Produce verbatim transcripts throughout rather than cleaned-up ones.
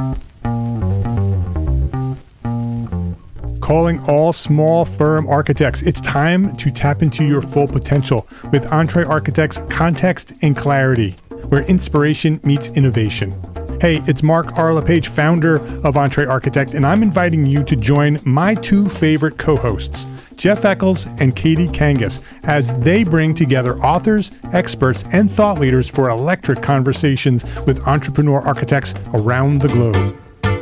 Calling all small firm architects. It's time to tap into your full potential with Entre Architects Context and Clarity, where inspiration meets innovation. Hey, it's Mark R. LePage, founder of Entre Architect, and I'm inviting you to join my two favorite co-hosts, Jeff Eccles and Katie Kangas, as they bring together authors, experts, and thought leaders for electric conversations with entrepreneur architects around the globe.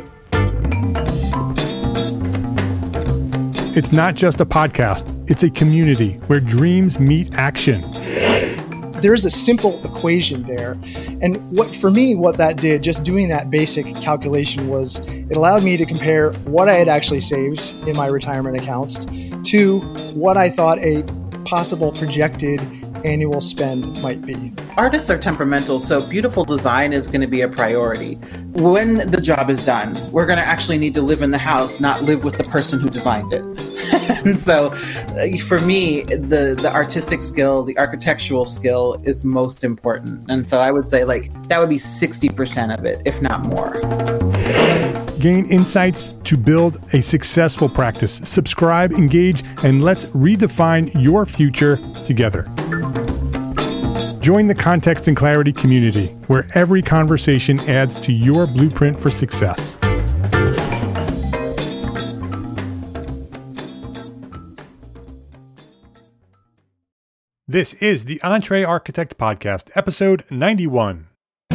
It's not just a podcast, it's a community where dreams meet action. There's a simple equation there. And what for me, what that did, just doing that basic calculation, was it allowed me to compare what I had actually saved in my retirement accounts to what I thought a possible projected annual spend might be. Artists are temperamental, so beautiful design is going to be a priority. When the job is done, we're going to actually need to live in the house, not live with the person who designed it. And so uh, for me, the, the artistic skill, the architectural skill is most important. And so I would say like that would be sixty percent of it, if not more. Gain insights to build a successful practice. Subscribe, engage, and let's redefine your future together. Join the Context and Clarity community, where every conversation adds to your blueprint for success. This is the Entre Architect Podcast, episode ninety-one.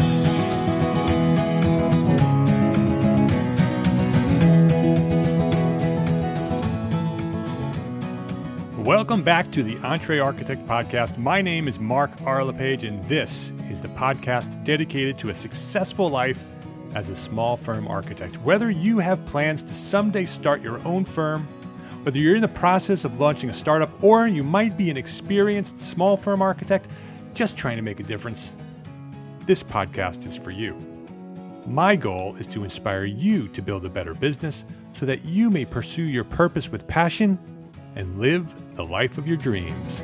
Welcome back to the Entre Architect Podcast. My name is Mark R. LePage, and this is the podcast dedicated to a successful life as a small firm architect. Whether you have plans to someday start your own firm, whether you're in the process of launching a startup, or you might be an experienced small firm architect just trying to make a difference, this podcast is for you. My goal is to inspire you to build a better business so that you may pursue your purpose with passion and live the life of your dreams.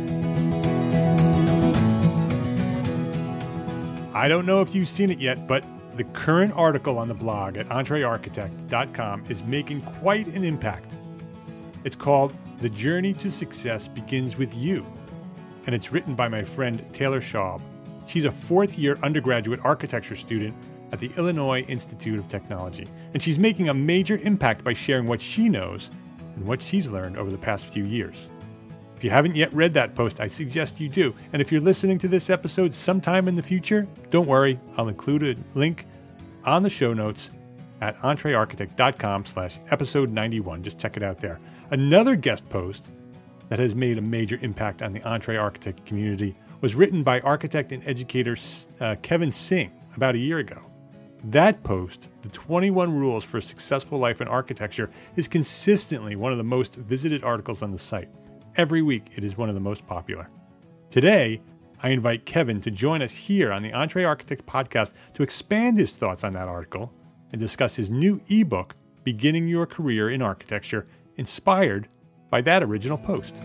I don't know if you've seen it yet, but the current article on the blog at entre architect dot com is making quite an impact. It's called The Journey to Success Begins With You, and it's written by my friend Taylor Schaub. She's a fourth-year undergraduate architecture student at the Illinois Institute of Technology, and she's making a major impact by sharing what she knows and what she's learned over the past few years. If you haven't yet read that post, I suggest you do. And if you're listening to this episode sometime in the future, don't worry, I'll include a link on the show notes at entre architect dot com slash episode ninety-one. Just check it out there. Another guest post that has made a major impact on the Entre Architect community was written by architect and educator uh, Kevin Singh about a year ago. That post, The twenty-one Rules for a Successful Life in Architecture, is consistently one of the most visited articles on the site. Every week, it is one of the most popular. Today, I invite Kevin to join us here on the Entre Architect Podcast to expand his thoughts on that article and discuss his new ebook, Beginning Your Career in Architecture, inspired by that original post.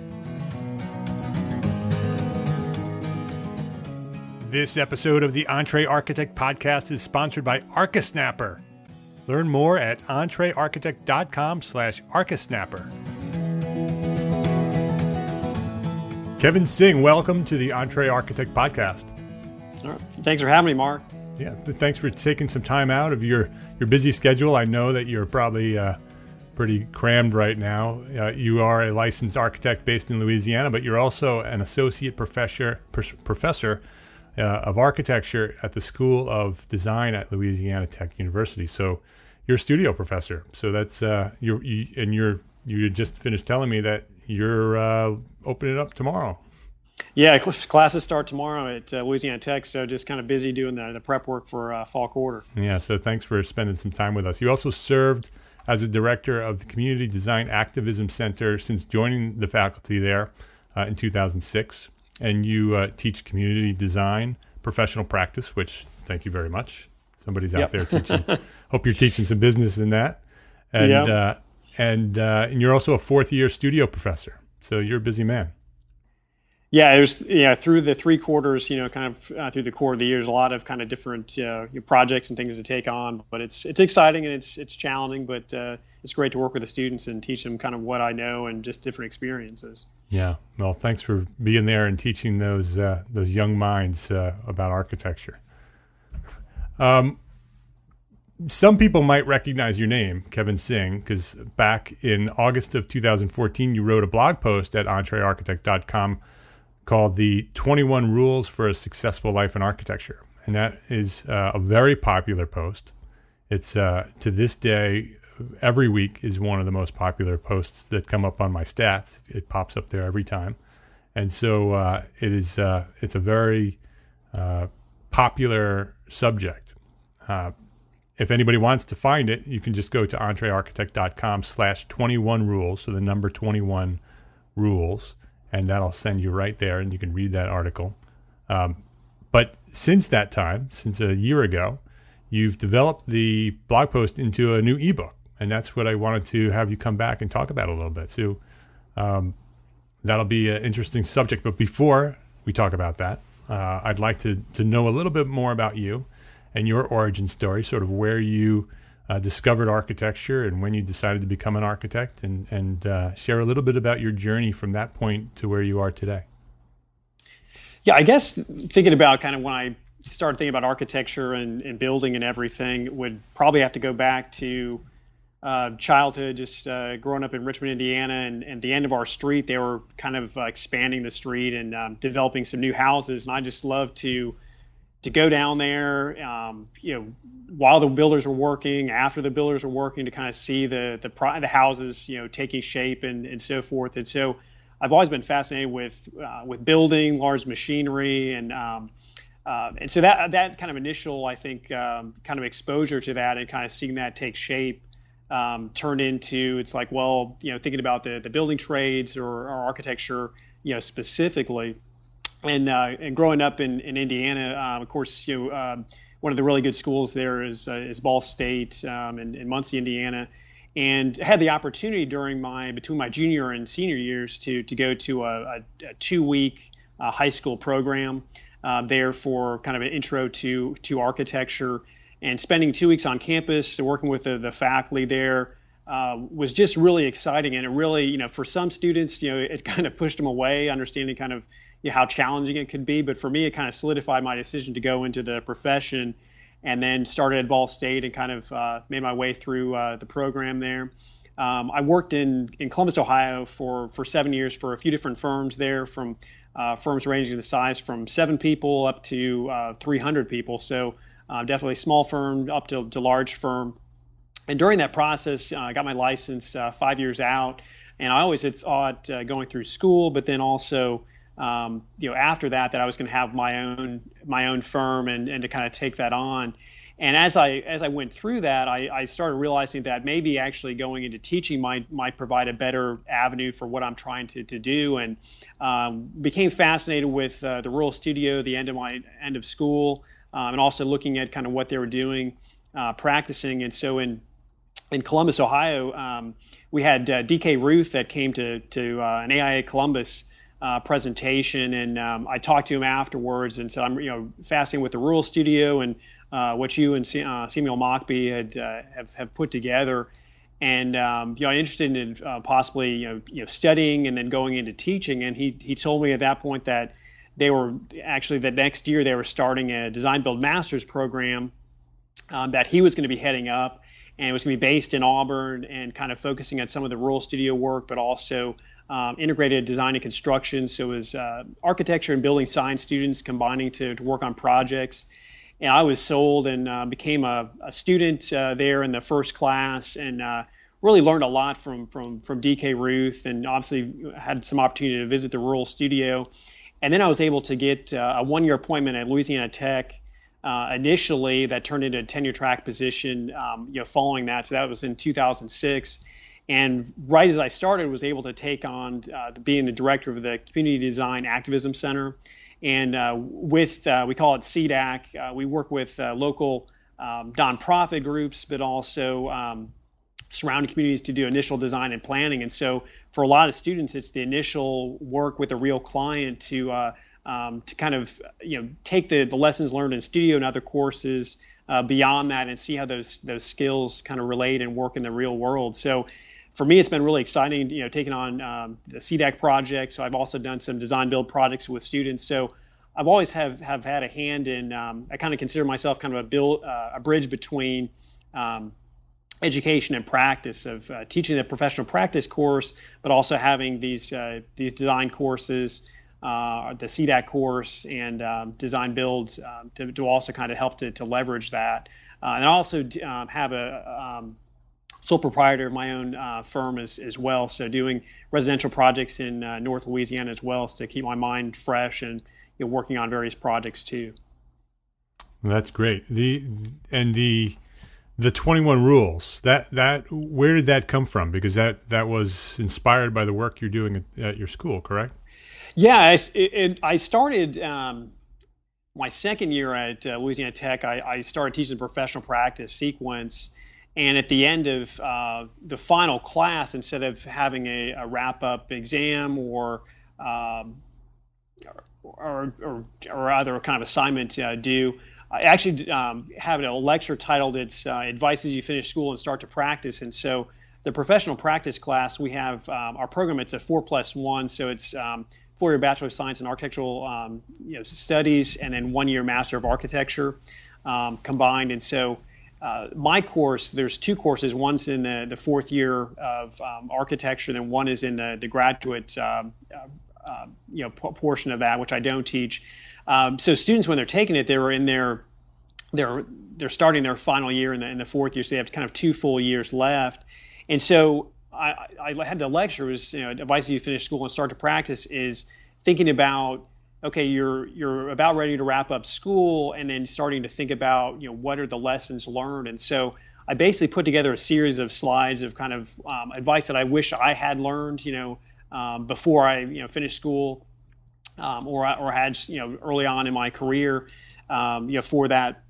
This episode of the Entre Architect Podcast is sponsored by ArchiSnapper. Learn more at entre architect dot com slash ArchiSnapper. Kevin Singh, welcome to the Entre Architect Podcast. All right. Thanks for having me, Mark. Yeah, thanks for taking some time out of your, your busy schedule. I know that you're probably uh, pretty crammed right now. Uh, you are a licensed architect based in Louisiana, but you're also an associate professor professor uh, of architecture at the School of Design at Louisiana Tech University. So you're a studio professor. So that's uh, you're, you and you're you just finished telling me that you're uh, opening it up tomorrow. Yeah, classes start tomorrow at uh, Louisiana Tech, so just kind of busy doing the, the prep work for uh, fall quarter. Yeah, so thanks for spending some time with us. You also served as a director of the Community Design Activism Center since joining the faculty there uh, in two thousand six, and you uh, teach community design professional practice, which thank you very much. Somebody's out yep. there teaching. Hope you're teaching some business in that. And yep. uh, and uh, and you're also a fourth year studio professor, so you're a busy man. Yeah, there's yeah through the three quarters, you know, kind of uh, through the core of the year, there's a lot of kind of different uh, projects and things to take on. But it's it's exciting and it's it's challenging, but uh, it's great to work with the students and teach them kind of what I know and just different experiences. Yeah, well, thanks for being there and teaching those uh, those young minds uh, about architecture. Um, some people might recognize your name, Kevin Singh, because back in August of two thousand fourteen, you wrote a blog post at entree architect dot com called the twenty-one Rules for a Successful Life in Architecture. And that is uh, a very popular post. It's uh, to this day, every week is one of the most popular posts that come up on my stats. It pops up there every time. And so uh, it is, uh, it's a very uh, popular subject. Uh, if anybody wants to find it, you can just go to entree architect dot com slash twenty-one rules. So the number twenty-one rules. And that'll send you right there, and you can read that article. Um, but since that time, since a year ago, you've developed the blog post into a new ebook, and that's what I wanted to have you come back and talk about a little bit. So um, that'll be an interesting subject. But before we talk about that, uh, I'd like to to know a little bit more about you and your origin story, sort of where you Uh, discovered architecture and when you decided to become an architect, and, and uh, share a little bit about your journey from that point to where you are today. Yeah, I guess thinking about kind of when I started thinking about architecture and, and building and everything would probably have to go back to uh, childhood, just uh, growing up in Richmond, Indiana, and, and the end of our street, they were kind of uh, expanding the street and um, developing some new houses. And I just loved to to go down there, um, you know, while the builders were working, after the builders were working, to kind of see the the, the houses, you know, taking shape and, and so forth. And so I've always been fascinated with uh, with building, large machinery, and um, uh, and so that that kind of initial, I think, um, kind of exposure to that and kind of seeing that take shape um, turned into, it's like, well, you know, thinking about the the building trades or, or architecture, you know, specifically. And uh, and growing up in in Indiana, uh, of course, you know, um, one of the really good schools there is uh, is Ball State um, in, in Muncie, Indiana, and had the opportunity during my between my junior and senior years to to go to a, a, a two week uh, high school program uh, there for kind of an intro to to architecture, and spending two weeks on campus working with the, the faculty there. Uh, was just really exciting, and it really, you know, for some students, you know, it kind of pushed them away, understanding kind of, you know, how challenging it could be. But for me, it kind of solidified my decision to go into the profession, and then started at Ball State and kind of uh, made my way through uh, the program there. Um, I worked in, in Columbus, Ohio for, for seven years for a few different firms there, from uh, firms ranging in the size from seven people up to uh, three hundred people. So uh, definitely small firm up to, to large firm. And during that process, uh, I got my license uh, five years out, and I always had thought uh, going through school, but then also, um, you know, after that, that I was going to have my own my own firm and, and to kind of take that on. And as I as I went through that, I, I started realizing that maybe actually going into teaching might might provide a better avenue for what I'm trying to to do, and um, became fascinated with uh, the Rural Studio, the end of my end of school, um, and also looking at kind of what they were doing, uh, practicing. And so in In Columbus, Ohio, um, we had uh, D K Ruth that came to to uh, an A I A Columbus uh, presentation, and um, I talked to him afterwards and said, I'm you know fascinated with the Rural Studio and uh, what you and uh, Samuel Mockbee had uh, have have put together, and um, you know I'm interested in uh, possibly you know you know studying and then going into teaching. And he he told me at that point that they were actually that next year they were starting a Design Build Masters program um, that he was going to be heading up. And it was going to be based in Auburn and kind of focusing on some of the Rural Studio work, but also um, integrated design and construction. So it was uh, architecture and building science students combining to, to work on projects. And I was sold and uh, became a, a student uh, there in the first class, and uh, really learned a lot from from from D K Ruth, and obviously had some opportunity to visit the Rural Studio. And then I was able to get uh, a one-year appointment at Louisiana Tech. Uh, initially, that turned into a tenure track position, um, you know, following that. So that was in two thousand six. And right as I started, was able to take on uh, being the director of the Community Design Activism Center. And uh, with, uh, we call it C D A C, uh, we work with uh, local um, nonprofit groups, but also um, surrounding communities to do initial design and planning. And so for a lot of students, it's the initial work with a real client to uh, um, to kind of you know take the, the lessons learned in studio and other courses uh, beyond that and see how those those skills kind of relate and work in the real world. So for me, it's been really exciting, you know, taking on um, the C D A C project. So I've also done some design build projects with students. So I've always have, have had a hand in, um, I kind of consider myself kind of a build, uh, a bridge between um, education and practice of uh, teaching the professional practice course, but also having these uh, these design courses, uh, the C D A C course and um, design builds um, to, to also kind of help to, to leverage that. Uh, and I also um, have a um, sole proprietor of my own uh, firm as, as well. So doing residential projects in uh, North Louisiana as well, so to keep my mind fresh and you know, working on various projects too. That's great. The and the the twenty-one rules, that that where did that come from? Because that that was inspired by the work you're doing at, at your school, correct? Yeah, I, it, I started um, my second year at uh, Louisiana Tech. I, I started teaching the professional practice sequence. And at the end of uh, the final class, instead of having a, a wrap-up exam or, um, or, or or other kind of assignment uh, due, I actually um, have a lecture titled "It's uh, Advice as You Finish School and Start to Practice." And so, the professional practice class, we have um, our program. It's a four plus one, so it's um, four-year Bachelor of Science in Architectural um, you know, Studies, and then one-year Master of Architecture um, combined. And so. Uh, my course, there's two courses. One's in the, the fourth year of um, architecture, and one is in the, the graduate um, uh, uh, you know, p- portion of that, which I don't teach. Um, so students, when they're taking it, they were in their, they're they're starting their final year in the, in the fourth year, so they have kind of two full years left. And so I, I had the lecture was, you know, advice you finish school and start to practice is thinking about, okay, you're you're about ready to wrap up school, and then starting to think about, you know, what are the lessons learned. And so I basically put together a series of slides of kind of um, advice that I wish I had learned, you know, um, before I, you know, finished school, um, or or had, you know, early on in my career, um, you know, for that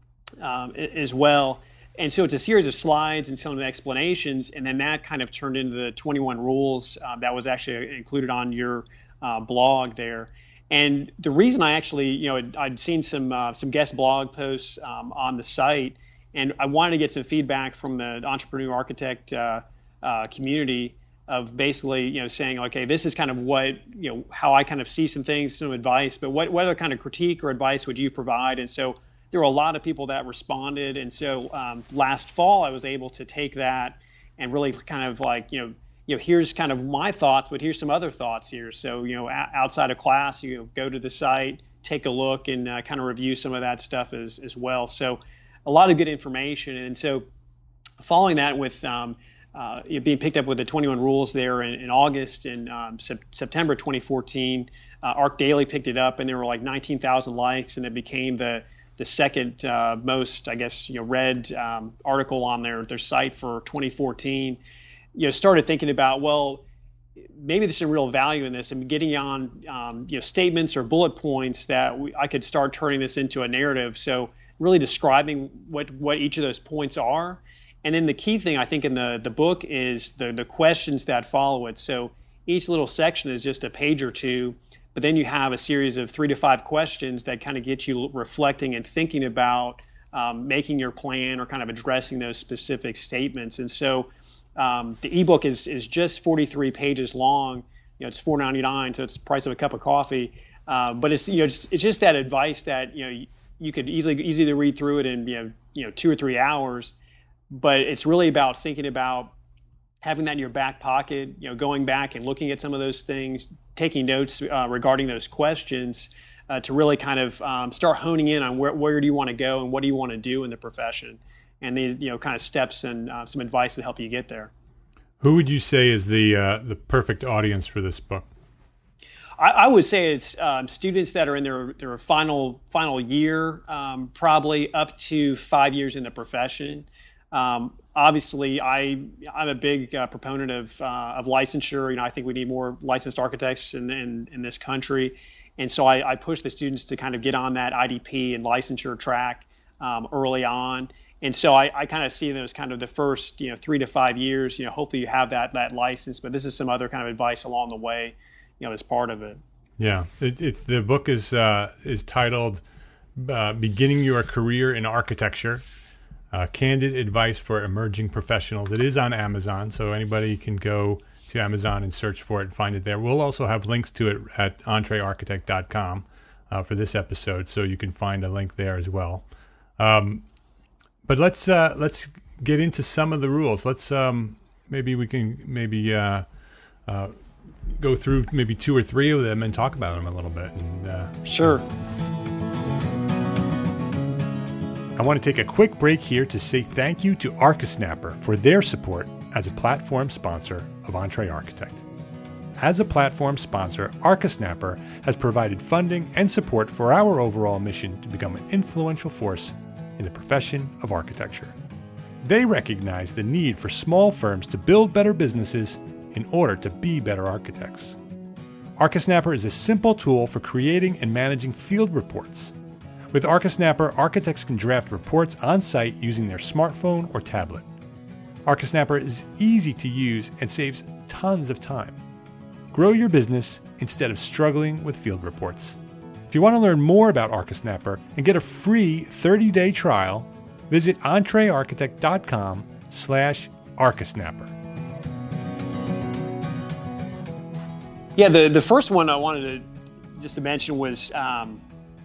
um, as well. And so it's a series of slides and some of the explanations, and then that kind of turned into the twenty-one rules um, that was actually included on your uh, blog there. And the reason I actually, you know, I'd seen some uh, some guest blog posts um, on the site, and I wanted to get some feedback from the entrepreneur architect uh, uh, community of basically, you know, saying, okay, this is kind of what, you know, how I kind of see some things, some advice, but what, what other kind of critique or advice would you provide? And so there were a lot of people that responded. And so um, last fall, I was able to take that and really kind of like, you know, you know, here's kind of my thoughts, but here's some other thoughts here. So, you know, a- outside of class, you know, go to the site, take a look, and uh, kind of review some of that stuff as as well. So a lot of good information. And so following that with um, uh, you know, being picked up with the twenty-one rules there in, in August and um, sep- September twenty fourteen, uh, Arc Daily picked it up, and there were like nineteen thousand likes, and it became the the second uh, most, I guess, you know, read um, article on their their site for twenty fourteen. You know, started thinking about, well, maybe there's some real value in this, and getting on, um, you know, statements or bullet points that we, I could start turning this into a narrative. So really describing what, what each of those points are. And then the key thing I think in the, the book is the, the questions that follow it. So each little section is just a page or two, but then you have a series of three to five questions that kind of get you reflecting and thinking about um, making your plan or kind of addressing those specific statements. And so Um, the ebook is is just forty-three pages long. You know, it's four ninety-nine, so it's the price of a cup of coffee. Uh, but it's, you know, it's, it's just that advice that, you know, you, you could easily easily read through it in, you know you know two or three hours. But it's really about thinking about having that in your back pocket. You know, going back and looking at some of those things, taking notes uh, regarding those questions uh, to really kind of um, start honing in on where where do you want to go and what do you want to do in the profession. And the, you know, kind of steps and uh, some advice to help you get there. Who would you say is the uh, the perfect audience for this book? I, I would say it's um, students that are in their their final final year, um, probably up to five years in the profession. Um, obviously, I I'm a big uh, proponent of uh, of licensure. You know, I think we need more licensed architects in in, in this country, and so I, I push the students to kind of get on that I D P and licensure track um, early on. And so I, I kind of see them as kind of the first, you know, three to five years, you know, hopefully you have that that license, but this is some other kind of advice along the way, you know, as part of it. Yeah, it, it's the book is uh, is titled uh, "Beginning Your Career in Architecture: uh, Candid Advice for Emerging Professionals." It is on Amazon, so anybody can go to Amazon and search for it and find it there. We'll also have links to it at entree architect dot com uh, for this episode, so you can find a link there as well. Um, but let's uh, let's get into some of the rules. Let's um, maybe we can maybe. Uh, uh, go through maybe two or three of them and talk about them a little bit. And, uh, sure. I want to take a quick break here to say thank you to ArchiSnapper for their support as a platform sponsor of Entree Architect. As a platform sponsor, ArchiSnapper has provided funding and support for our overall mission to become an influential force in the profession of architecture. They recognize the need for small firms to build better businesses in order to be better architects. ArchiSnapper is a simple tool for creating and managing field reports. With ArchiSnapper, architects can draft reports on site using their smartphone or tablet. ArchiSnapper is easy to use and saves tons of time. Grow your business instead of struggling with field reports. If you want to learn more about ArchiSnapper and get a free thirty-day trial, visit entree architect dot com slash ArchiSnapper. Yeah, the, the first one I wanted to just to mention was, um,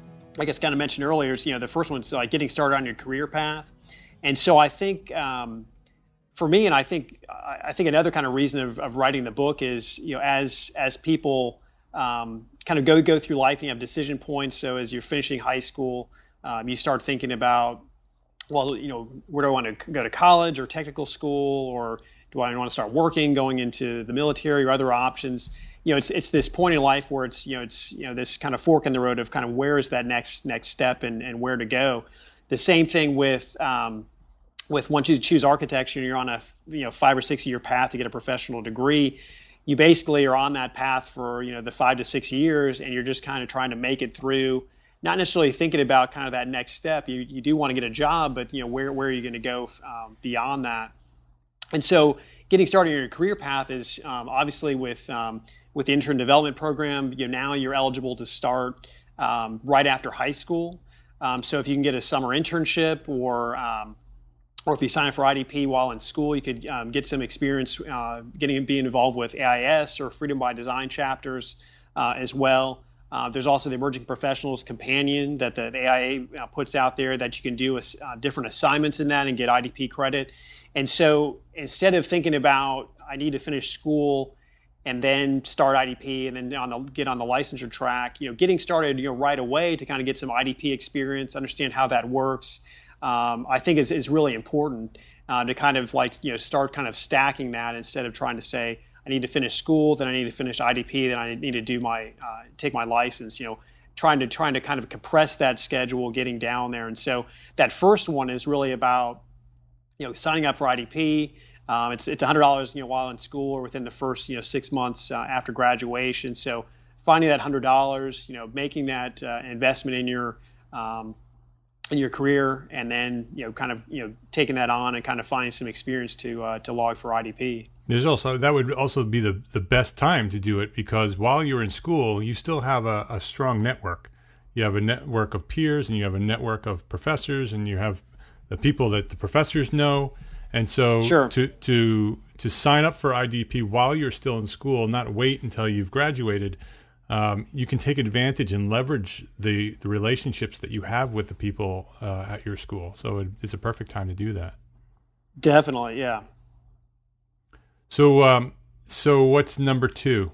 I guess kind of mentioned earlier, is, you know, the first one's like getting started on your career path. And so I think um, for me, and I think I think another kind of reason of, of writing the book is, you know, as as people um, kind of go go through life and you have decision points. So as you're finishing high school, um, you start thinking about, well, you know, where do I want to go to college or technical school, or do I want to start working, going into the military or other options? You know, it's it's this point in life where it's, you know, it's, you know, this kind of fork in the road of kind of where is that next next step and, and where to go. The same thing with um, with once you choose architecture and you're on a, you know, five or six year path to get a professional degree, you basically are on that path for, you know, the five to six years, and you're just kind of trying to make it through, not necessarily thinking about kind of that next step. You you do want to get a job, but, you know, where where are you going to go um, beyond that? And so getting started in your career path is um, obviously with um, with the intern development program, you know, now you're eligible to start um, right after high school. Um, so if you can get a summer internship, or um, or if you sign up for I D P while in school, you could um, get some experience uh, getting being involved with A I S or Freedom by Design chapters uh, as well. Uh, there's also the Emerging Professionals Companion that the, the A I A uh, puts out there that you can do a, uh, different assignments in that and get I D P credit. And so instead of thinking about, I need to finish school and then start I D P and then on the, get on the licensure track, you know, getting started, you know, right away to kind of get some I D P experience, understand how that works, um, I think is, is really important uh, to kind of like, you know, start kind of stacking that instead of trying to say, I need to finish school, then I need to finish I D P, then I need to do my, uh, take my license, you know, trying to, trying to kind of compress that schedule, getting down there. And so that first one is really about, you know, signing up for I D P. Um, it's it's one hundred dollars, you know, while in school or within the first, you know, six months uh, after graduation. So finding that one hundred dollars, you know, making that uh, investment in your um, in your career, and then, you know, kind of, you know, taking that on and kind of finding some experience to uh, to log for I D P. There's also, that would also be the, the best time to do it, because while you're in school, you still have a, a strong network. You have a network of peers, and you have a network of professors, and you have the people that the professors know. And so sure. to to to sign up for I D P while you're still in school, not wait until you've graduated, um, you can take advantage and leverage the, the relationships that you have with the people uh, at your school. So it, it's a perfect time to do that. Definitely, yeah. So um, so what's number two?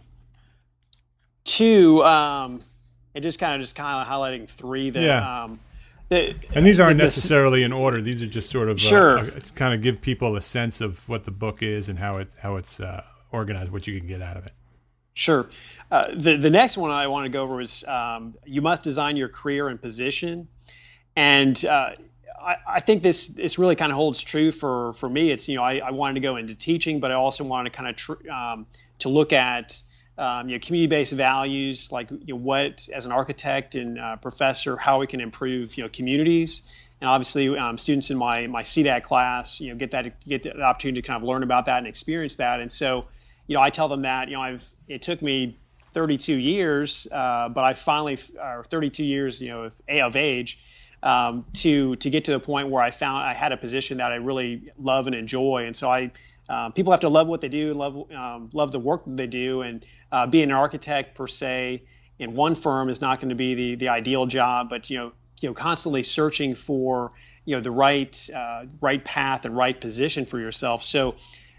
Two, um, and just kind of just kind of highlighting three that. Yeah. Um, The, and these aren't the, necessarily in order. These are just sort of sure. uh, uh, kind of give people a sense of what the book is and how it how it's uh, organized, what you can get out of it. Sure. Uh, the the next one I want to go over was um, you must design your career and position, and uh, I, I think this this really kind of holds true for for me. It's, you know, I, I wanted to go into teaching, but I also wanted to kind of tr- um, to look at Um, you know, community-based values, like, you know, what, as an architect and uh, professor, how we can improve, you know, communities and obviously um, students in my my C DAC class, you know, get that get the opportunity to kind of learn about that and experience that. And so, you know, I tell them that, you know, I've it took me thirty-two years, uh, but I finally, or thirty-two years, you know, of, of age, um, to to get to the point where I found I had a position that I really love and enjoy. And so I, uh, people have to love what they do, love um, love the work that they do, and uh, being an architect per se in one firm is not going to be the the ideal job. But you know, you know, constantly searching for you know the right uh, right path and right position for yourself. So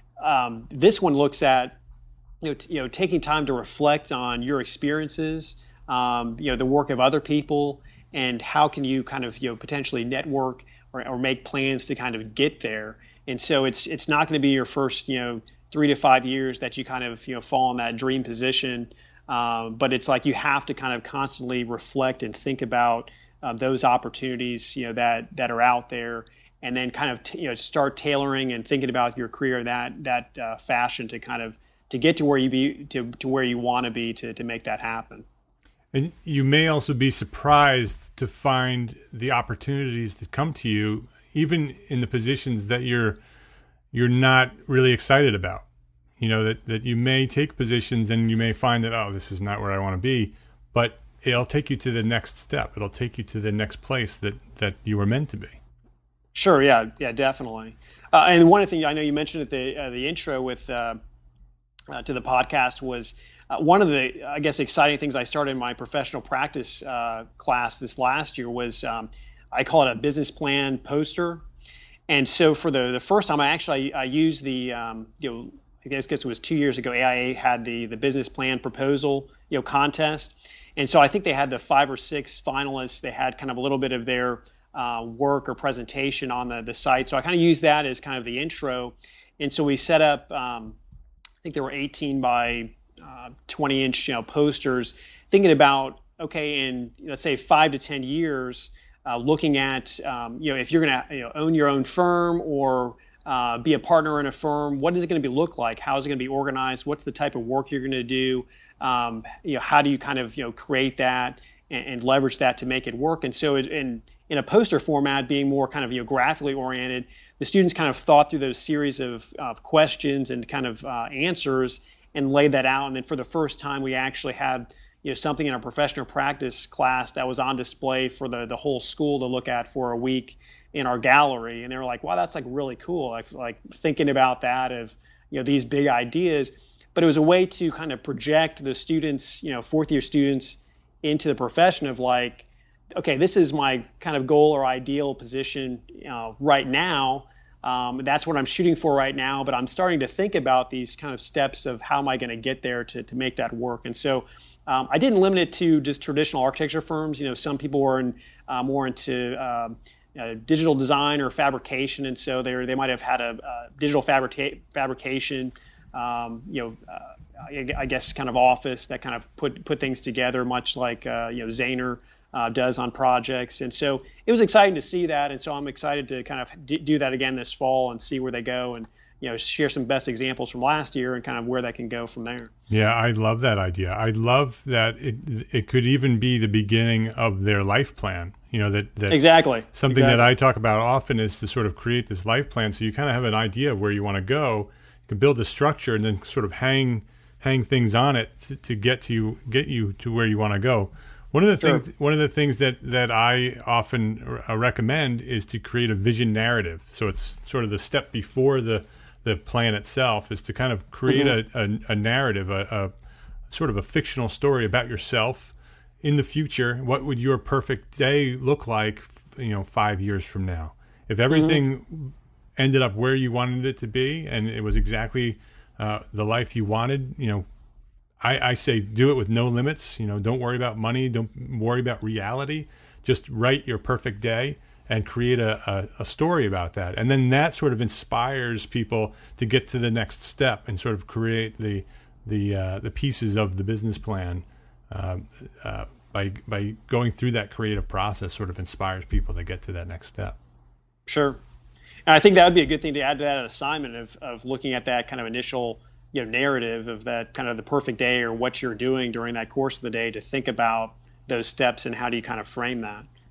um, this one looks at You know, t- you know, taking time to reflect on your experiences, um, you know, the work of other people, and how can you kind of, you know, potentially network or, or make plans to kind of get there. And so it's it's not going to be your first, you know, three to five years that you kind of, you know, fall in that dream position. Um, but it's like you have to kind of constantly reflect and think about uh, those opportunities, you know, that that are out there, and then kind of, t- you know, start tailoring and thinking about your career in that that uh, fashion to kind of to get to where you be to, to where you want to be to, to make that happen. And you may also be surprised to find the opportunities that come to you, even in the positions that you're you're not really excited about. You know, that, that you may take positions and you may find that, oh, this is not where I want to be, but it'll take you to the next step. It'll take you to the next place that, that you were meant to be. Sure. Yeah. Yeah, definitely. Uh, and one thing I know you mentioned at the, uh, the intro with, uh, Uh, to the podcast was uh, one of the, I guess, exciting things I started in my professional practice uh, class this last year was um, I call it a business plan poster. And so for the, the first time, I actually I, I used the, um, you know, I guess, guess it was two years ago, A I A had the the business plan proposal, you know, contest. And so I think they had the five or six finalists. They had kind of a little bit of their uh, work or presentation on the, the site. So I kind of used that as kind of the intro. And so we set up, um, I think there were eighteen by uh, twenty inch, you know, posters, thinking about, okay, in let's say five to ten years, uh, looking at, um, you know, if you're going to you know, own your own firm or uh, be a partner in a firm, what is it going to be look like? How is it going to be organized? What's the type of work you're going to do? Um, you know, how do you kind of you know create that and, and leverage that to make it work? And so, it, in in a poster format, being more kind of you know graphically oriented, the students kind of thought through those series of, of questions and kind of uh, answers and laid that out. And then for the first time, we actually had you know something in our professional practice class that was on display for the, the whole school to look at for a week in our gallery. And they were like, wow, that's like really cool. Like, like thinking about that of you know these big ideas. But it was a way to kind of project the students, you know, fourth year students into the profession of like, okay, this is my kind of goal or ideal position uh, right now. Um, that's what I'm shooting for right now, but I'm starting to think about these kind of steps of how am I going to get there to, to make that work. And so um, I didn't limit it to just traditional architecture firms. You know, some people were in, uh, more into um, uh, digital design or fabrication, and so they they might have had a, a digital fabrica- fabrication, um, you know, uh, I, I guess kind of office that kind of put put things together, much like uh, you know Zaner Uh, does on projects. And so it was exciting to see that. And so I'm excited to kind of d- do that again this fall and see where they go and, you know, share some best examples from last year and kind of where that can go from there. Yeah, I love that idea. I love that it it could even be the beginning of their life plan. You know, that, that exactly something exactly. that I talk about often is to sort of create this life plan. So you kind of have an idea of where you want to go. You can build a structure and then sort of hang hang things on it to, to get to get you to where you want to go. One of the Sure. things, one of the things that, that I often uh, recommend is to create a vision narrative. So it's sort of the step before the, the plan itself is to kind of create mm-hmm. a, a, a narrative, a, a sort of a fictional story about yourself in the future. What would your perfect day look like, you know, five years from now? If everything mm-hmm. ended up where you wanted it to be and it was exactly uh, the life you wanted, you know, I, I say do it with no limits. You know, don't worry about money. Don't worry about reality. Just write your perfect day and create a, a, a story about that. And then that sort of inspires people to get to the next step and sort of create the the uh, the pieces of the business plan uh, uh, by by going through that creative process. Sort of inspires people to get to that next step. Sure, and I think that would be a good thing to add to that assignment of of looking at that kind of initial, you know, narrative of that kind of the perfect day or what you're doing during that course of the day to think about those steps and how do you kind of frame that.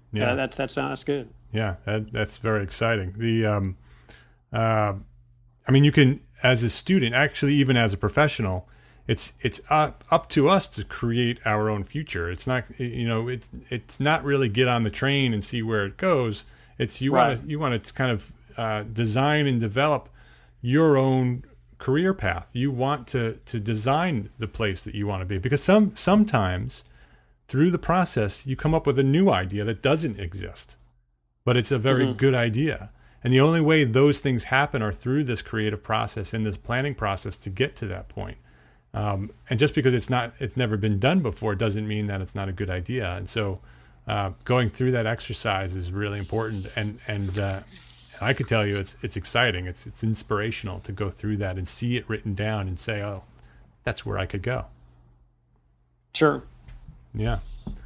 Yeah, uh, that's that's uh, that's good. Yeah, that, that's very exciting. The, um, uh, I mean, you can, as a student, actually, even as a professional, it's it's up up to us to create our own future. It's not, you know, it's it's not really get on the train and see where it goes. It's you right. want to you want to kind of uh, design and develop your own career path. You want to to design the place that you want to be, because some sometimes through the process you come up with a new idea that doesn't exist, but it's a very mm-hmm. good idea. And the only way those things happen are through this creative process and this planning process to get to that point. Um, and just because it's not, it's never been done before, doesn't mean that it's not a good idea. And so, uh, going through that exercise is really important. And and uh, I could tell you, it's it's exciting. It's it's inspirational to go through that and see it written down and say, oh, that's where I could go. Sure. Yeah.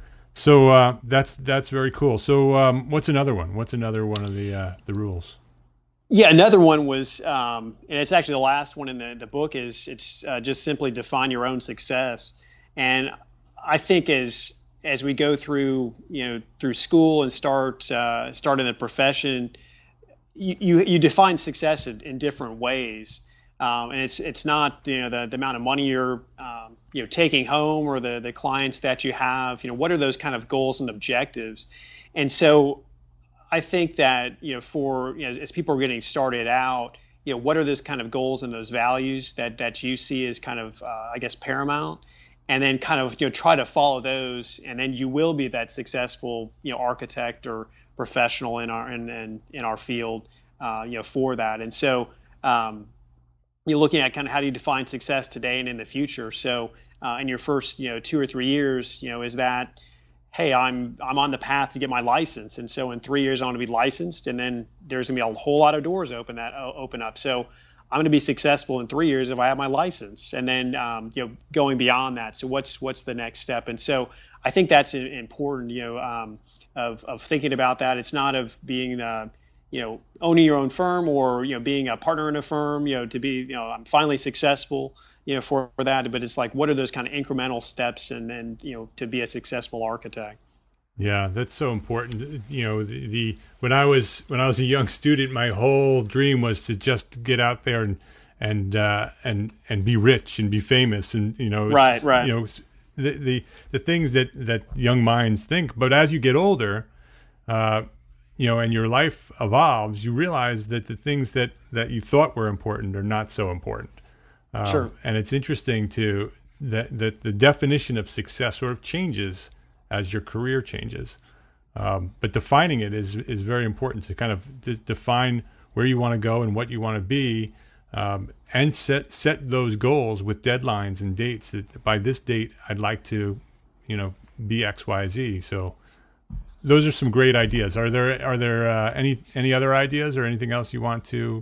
So uh, that's that's very cool. So um, what's another one? What's another one of the uh, the rules? Yeah, another one was, um, and it's actually the last one in the, the book, is it's uh, just simply define your own success. And I think as as we go through, you know, through school and start uh, start in the profession, you, you, you define success in, in different ways. Um, and it's it's not, you know, the, the amount of money you're um, you know taking home, or the the clients that you have. You know, what are those kind of goals and objectives? And so I think that, you know, for, you know, as people are getting started out, you know, what are those kind of goals and those values that, that you see as kind of, uh, I guess, paramount, and then kind of, you know, try to follow those, and then you will be that successful, you know, architect or professional in our, in, in, in our field, uh, you know, for that. And so, um, you're looking at kind of how do you define success today and in the future. So, uh, in your first, you know, two or three years, you know, is that, hey, I'm I'm on the path to get my license, and so in three years I want to be licensed, and then there's gonna be a whole lot of doors open that uh, open up. So I'm gonna be successful in three years if I have my license, and then um, you know going beyond that. So what's what's the next step? And so I think that's important, you know, um, of of thinking about that. It's not of being the you know owning your own firm, or you know being a partner in a firm, you know, to be you know I'm finally successful, you know, for, for that, but it's like, what are those kind of incremental steps, and then, you know, to be a successful architect? Yeah, that's so important. You know, the, the when I was when I was a young student, my whole dream was to just get out there and and uh, and and be rich and be famous, and you know, right, right. You know, the the the things that that young minds think. But as you get older, uh, you know, and your life evolves, you realize that the things that that you thought were important are not so important. Um, sure. And it's interesting to that that the definition of success sort of changes as your career changes. Um, but defining it is is very important to kind of de- define where you want to go and what you want to be, um, and set set those goals with deadlines and dates. That by this date I'd like to, you know, be X, Y, Z. So those are some great ideas. Are there are there uh, any any other ideas or anything else you want to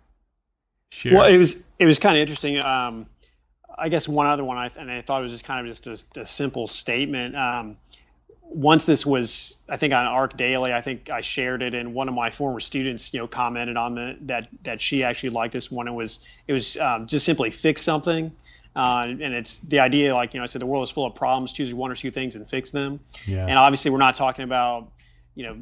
share? Well, it was it was kind of interesting. Um, I guess one other one, I and I thought it was just kind of just a, a simple statement. Um, once this was, I think on Arc Daily, I think I shared it, and one of my former students, you know, commented on the that that she actually liked this one. It was it was um, just simply fix something, uh, and it's the idea, like, you know, I said the world is full of problems. Choose one or two things and fix them. Yeah. And obviously, we're not talking about, you know.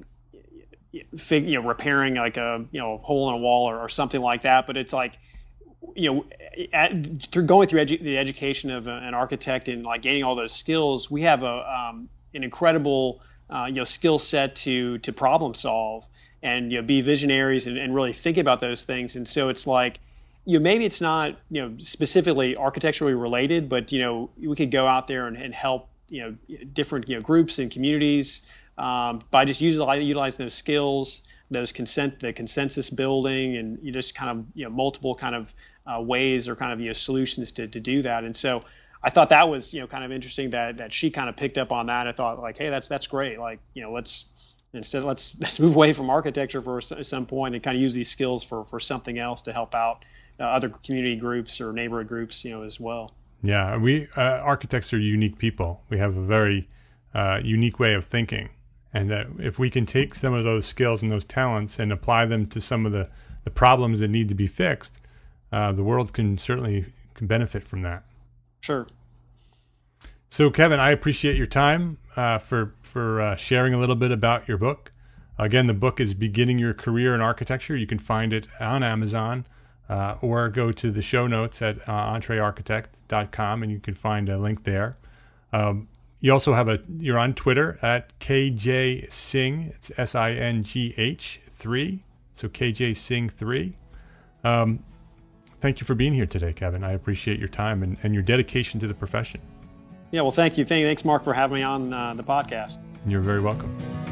Fig, you know, repairing like a you know hole in a wall, or, or something like that. But it's like, you know, at, through going through edu- the education of a, an architect and like gaining all those skills, we have a um, an incredible uh, you know skill set to to problem solve and you know be visionaries and, and really think about those things. And so it's like, you know, maybe it's not you know specifically architecturally related, but you know we could go out there and, and help you know different you know groups and communities. Um, by just utilizing, utilizing those skills, those consent, the consensus building, and you just kind of you know multiple kind of uh, ways or kind of you know solutions to, to do that. And so I thought that was you know kind of interesting that that she kind of picked up on that. I thought like, hey, that's that's great. Like you know let's instead let's let's move away from architecture for some point and kind of use these skills for for something else to help out uh, other community groups or neighborhood groups you know as well. Yeah, we uh, architects are unique people. We have a very uh, unique way of thinking. And that if we can take some of those skills and those talents and apply them to some of the, the problems that need to be fixed, uh, the world can certainly can benefit from that. Sure. So, Kevin, I appreciate your time. uh, for for uh, sharing a little bit about your book. Again, the book is Beginning Your Career in Architecture. You can find it on Amazon uh, or go to the show notes at uh, entree architect dot com and you can find a link there. Um, you also have a, you're on Twitter at K J Singh. It's S I N G H three. So K J Singh three. Um, thank you for being here today, Kevin. I appreciate your time and, and your dedication to the profession. Yeah, well, thank you. Thanks, Mark, for having me on uh, the podcast. You're very welcome.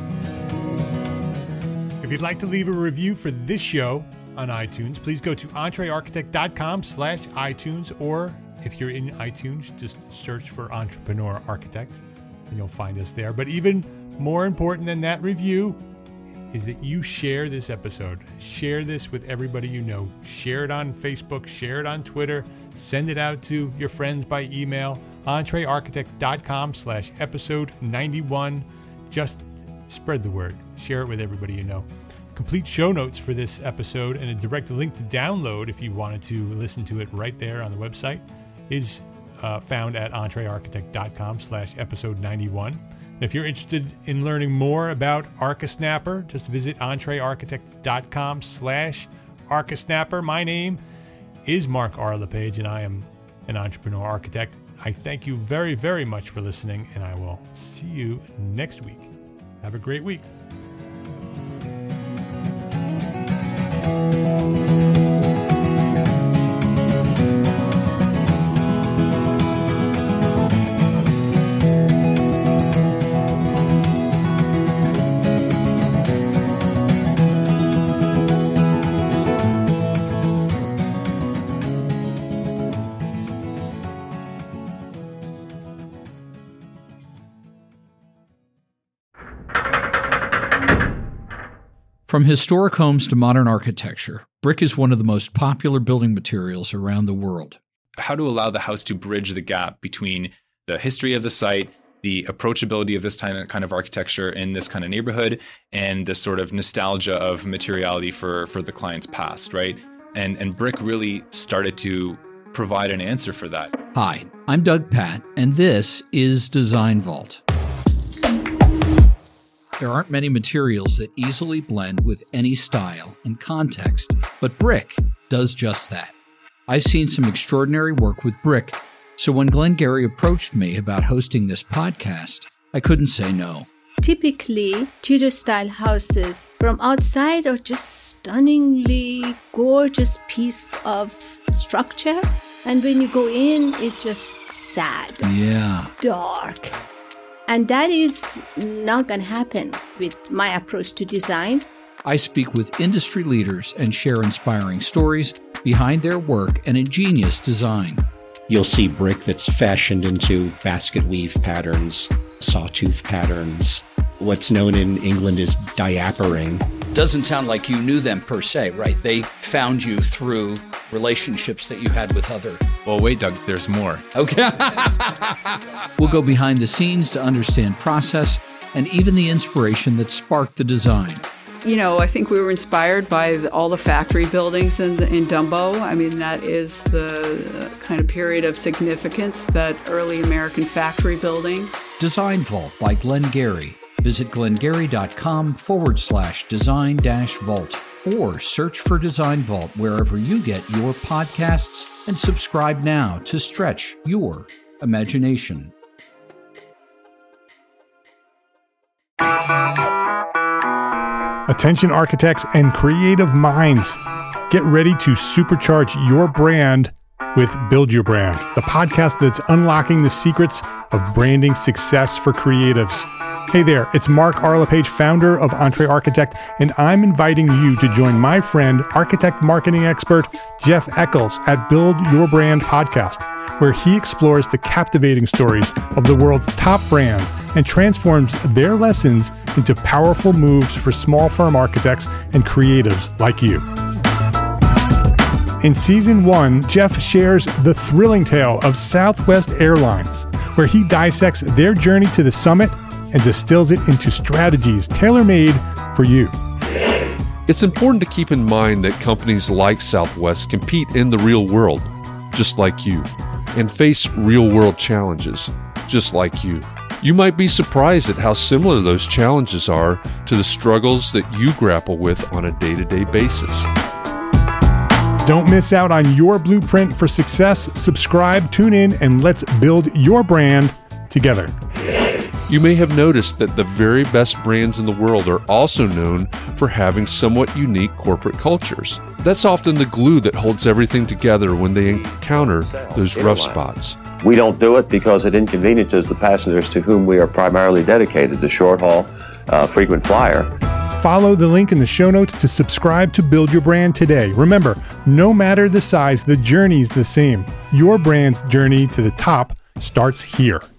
If you'd like to leave a review for this show on iTunes, please go to entree architect dot com slash iTunes, or if you're in iTunes, just search for Entrepreneur Architect and you'll find us there. But even more important than that review is that you share this episode. Share this with everybody you know. Share it on Facebook, share it on Twitter, send it out to your friends by email. entree architect dot com slash episode ninety-one. Just spread the word. Share it with everybody you know. Complete show notes for this episode and a direct link to download if you wanted to listen to it right there on the website is uh, found at entree architect dot com slash episode ninety-one. And if you're interested in learning more about ArchiSnapper, just visit entree architect dot com slash ArchiSnapper. My name is Mark R. LePage, and I am an entrepreneur architect. I thank you very, very much for listening, and I will see you next week. Have a great week. From historic homes to modern architecture, brick is one of the most popular building materials around the world. How to allow the house to bridge the gap between the history of the site, the approachability of this kind of architecture in this kind of neighborhood, and the sort of nostalgia of materiality for, for the client's past, right? And, and brick really started to provide an answer for that. Hi, I'm Doug Patt, and this is Design Vault. There aren't many materials that easily blend with any style and context, but brick does just that. I've seen some extraordinary work with brick, so when Glenn Gary approached me about hosting this podcast, I couldn't say no. Typically, Tudor-style houses from outside are just stunningly gorgeous piece of structure, and when you go in, it's just sad, yeah, dark. And that is not going to happen with my approach to design. I speak with industry leaders and share inspiring stories behind their work and ingenious design. You'll see brick that's fashioned into basket weave patterns, sawtooth patterns. What's known in England as diapering. Doesn't sound like you knew them per se, right? They found you through relationships that you had with other... Well, wait, Doug, there's more. Okay. We'll go behind the scenes to understand process and even the inspiration that sparked the design. You know, I think we were inspired by the, all the factory buildings in, in Dumbo. I mean, that is the kind of period of significance, that early American factory building. Design Vault by Glenn Gary. Visit glengary.com forward slash design dash vault or search for Design Vault wherever you get your podcasts and subscribe now to stretch your imagination. Attention architects and creative minds. Get ready to supercharge your brand with Build Your Brand, the podcast that's unlocking the secrets of branding success for creatives. Hey there, it's Mark R. LePage, founder of Entree Architect, and I'm inviting you to join my friend, architect marketing expert Jeff Eccles at Build Your Brand podcast, where he explores the captivating stories of the world's top brands and transforms their lessons into powerful moves for small firm architects and creatives like you. In season one, Jeff shares the thrilling tale of Southwest Airlines, where he dissects their journey to the summit and distills it into strategies tailor-made for you. It's important to keep in mind that companies like Southwest compete in the real world, just like you, and face real-world challenges, just like you. You might be surprised at how similar those challenges are to the struggles that you grapple with on a day-to-day basis. Don't miss out on your blueprint for success. Subscribe, tune in, and let's build your brand together. You may have noticed that the very best brands in the world are also known for having somewhat unique corporate cultures. That's often the glue that holds everything together when they encounter those rough spots. We don't do it because it inconveniences the passengers to whom we are primarily dedicated, the short haul, uh, frequent flyer. Follow the link in the show notes to subscribe to Build Your Brand today. Remember, no matter the size, the journey's the same. Your brand's journey to the top starts here.